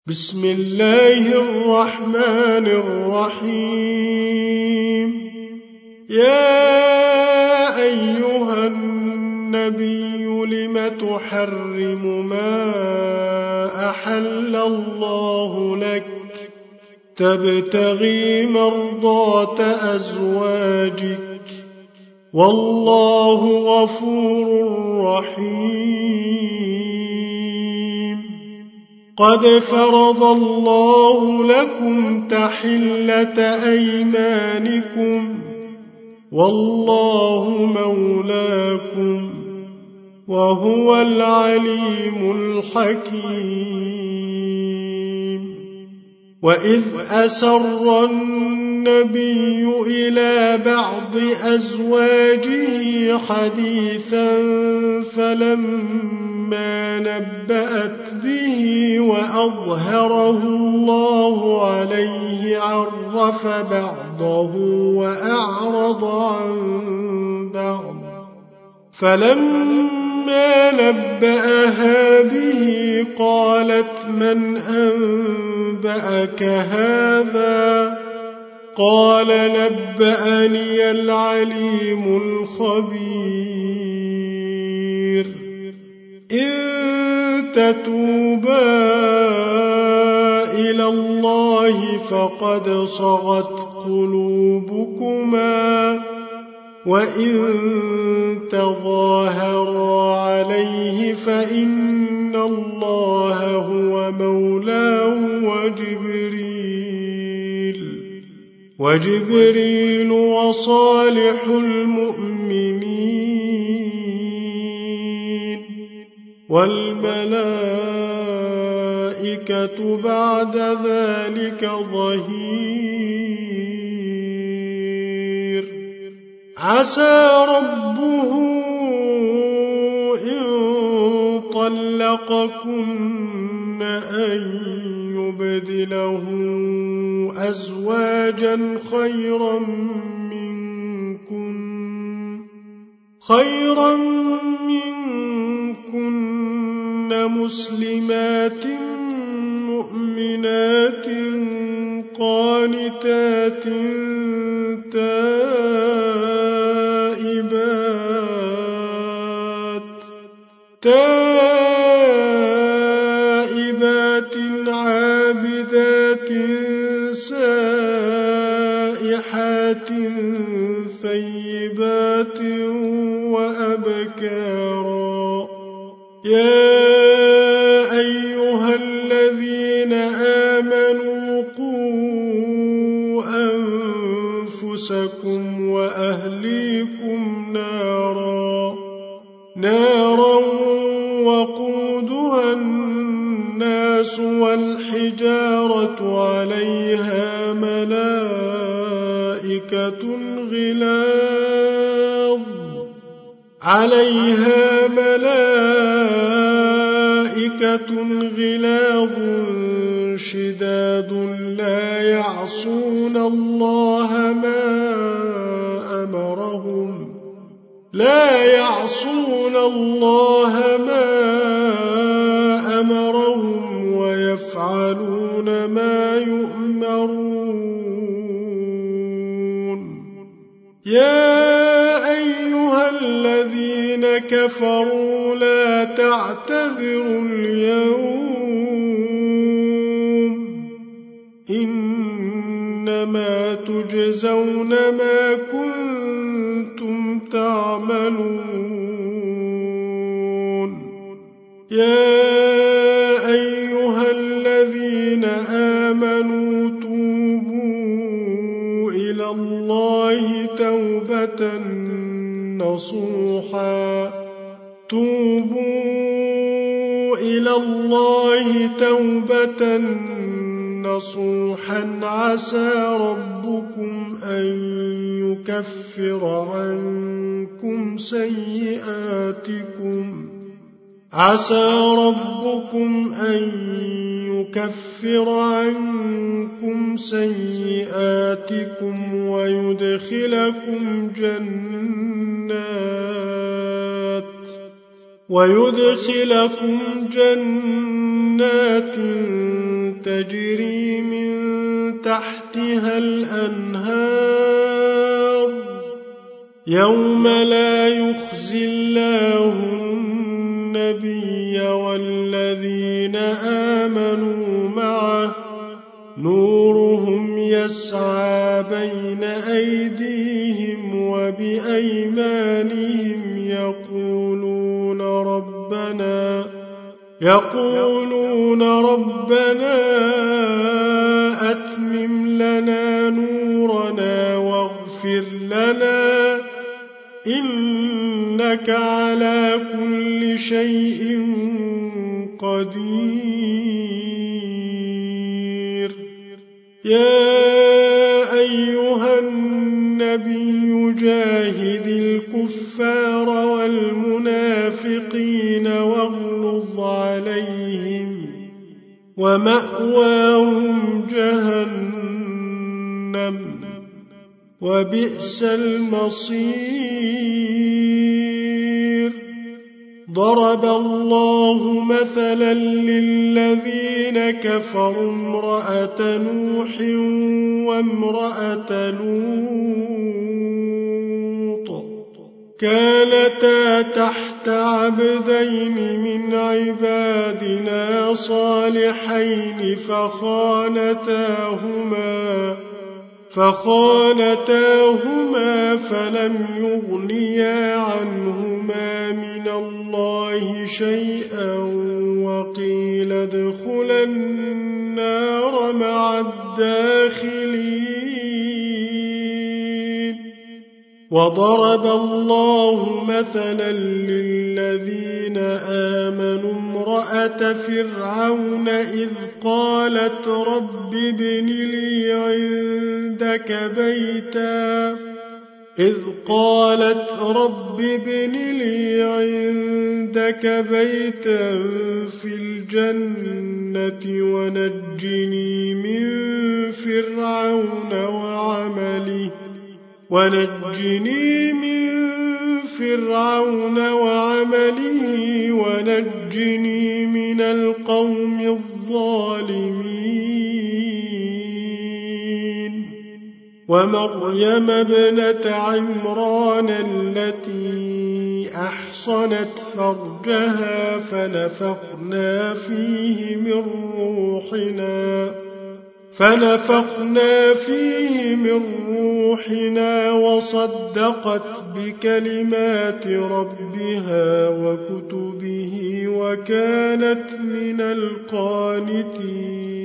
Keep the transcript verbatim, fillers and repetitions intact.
بسم الله الرحمن الرحيم. يا أيها النبي لم تحرم ما أحل الله لك تبتغي مرضات أزواجك والله غفور رحيم. قد فرض الله لكم تحلة أيمانكم والله مولاكم وهو العليم الحكيم. وإذ أسر النبي إلى بعض أزواجه حديثا فلما نبأت به وأظهره الله عليه عرف بعضه وأعرض عن بعض. فلما نبأها به قالت من أنبأك هذا؟ قال نبأني العليم الخبير. إن تتوبا إلى الله فقد صغت قلوبكما وإن تظاهرا عليه فإن الله هو مولاه وجبريل وجبريل وصالح المؤمنين والملائكة بعد ذلك ظهير. عسى ربه إن طلقكن أن يبدله أزواجا خيرا منكن خيرا منكن مسلمات مؤمنات قانتات تائبات تائبات عابدات سائحات ثيبات وأبكارا. يا أيها الذين آمنوا قوا أنفسكم وأهليكم نارا نارا وقودها الناس والحجارة عليها ملائكة غلاظ عليها ملائكة غلاظ شداد لا يعصون الله ما أمرهم لا يعصون الله ما أمرهم ويفعلون ما يؤمرون. يا أيها الذين كفروا لا تعتذروا اليوم إنما تجزون ما كنتم تعملون. يا أيها الذين آمنوا توبوا إلى الله توبة نصوحا توبوا إلى الله توبة نصوحا عسى ربكم أن يكفر عنكم سيئاتكم عسى ربكم أن يكفر عنكم سيئاتكم ويدخلكم جنات ويدخلكم جنات تجري من تحتها الأنهار يوم لا يخزي الله النبي والذين آمنوا معه نورهم يسعى بين أيديهم وبأيمانهم يقولون ربنا يقولون ربنا أتمم لنا نورنا واغفر لنا إنك على كل شيء قدير. يا أيها النبي جاهد الكفار والمنافقين واغلظ عليهم ومأواهم جهنم وبئس المصير. ضرب الله مثلا للذين كفروا امرأة نوح وامرأة لوط كانتا تحت عبدين من عبادنا صالحين فخانتاهما فخانتاهما فلم يغنيا عنهما من الله شيئا وقيل ادخلا النار مع الداخلين. وضرب الله مثلا للذين آمنوا امرأة فرعون إذ قالت رب ابن لي عندك بيتا إذ قالت رب ابن لي عندك بيتا في الجنة ونجني من فرعون وعمله ونجني من فرعون وعمله ونجني من القوم الظالمين. ومريم ابنة عمران التي أحصنت فرجها فنفخنا فيه من روحنا فنفخنا فيه من روحنا وصدقت بكلمات ربها وكتبه وكانت من القانتين.